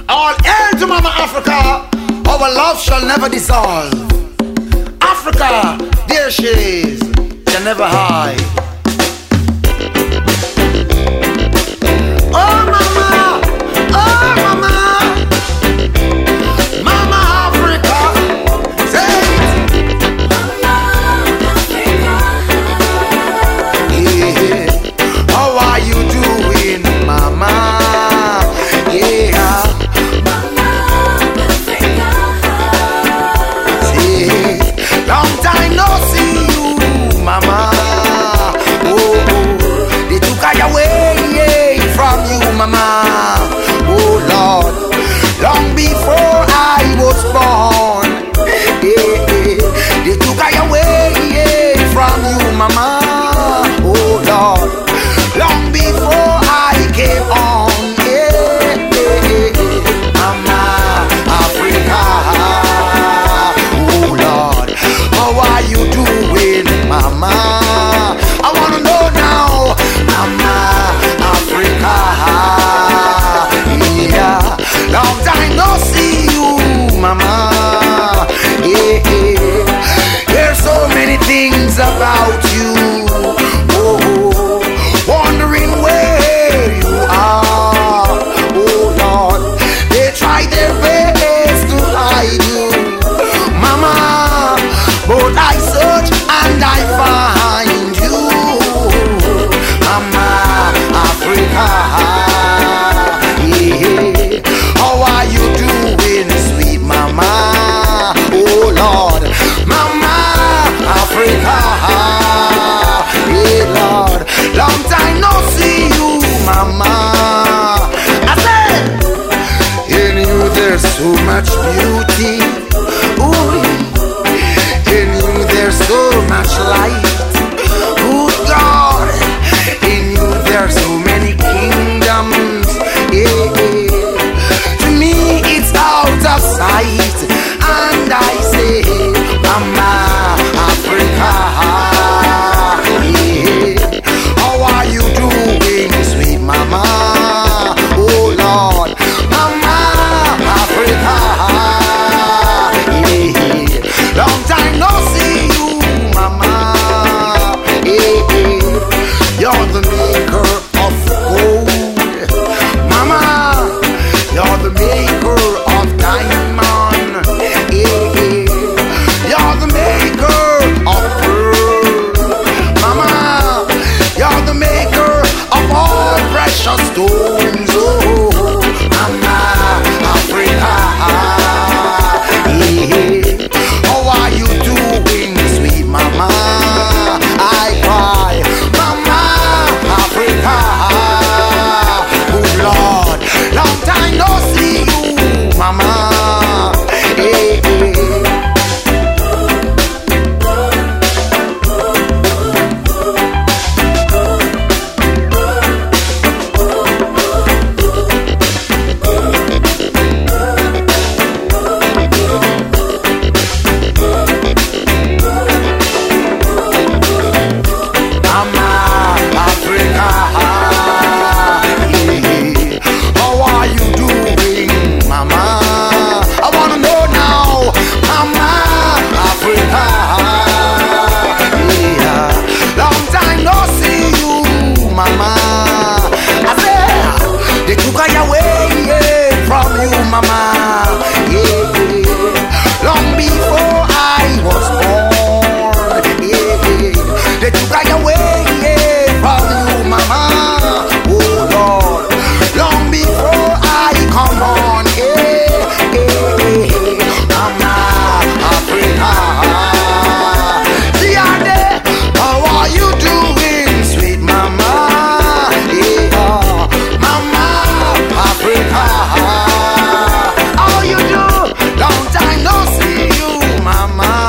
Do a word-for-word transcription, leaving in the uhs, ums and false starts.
All hail to Mama Africa. Our love shall never dissolve. Africa, there she is, shall never hide. Oh mama, oh mama, Mama Africa, say it. Mama Africa. Yeah. How are you doing, mama? Yeah. Mama Africa. Say, long time no see you, mama. Oh, oh. They took I away from you, mama. Oh Lord, long before I was born, yeah, yeah. They took I away from you, mama. Oh Lord, long before I came on, yeah, yeah, yeah. Mama Africa. Oh Lord, how are you doing, mama? I wanna know now, mama Africa. Yeah, long time no see you, mama. Yeah, yeah. There's so many things about you. Oh, wondering where you are. Oh Lord, they try their best to hide you, mama, but I search and I find you, mama Africa. Yeah. How are you doing, sweet mama? Oh Lord, mama Africa. Yeah, Lord, long time no see you, mama. I said, in you there's so much beauty. Ooh, in you there's so much light. Good God, in you there's so many kingdoms. Yeah, yeah. To me it's out of sight, and I say, mama Africa. Yeah. How are you doing, sweet mama? Oh Lord, mama Africa. Yeah. Long time no see you, mama. Yeah. You're the maker of gold, mama. You're the maker of diamond. Yeah. You're the maker of pearl, mama. You're the maker of all precious stones. Oh, mama Africa. Yeah. How are you doing, sweet mama? I cry, mama Africa. Good Lord, long time no see you, mama. Yeah, yeah. Mama.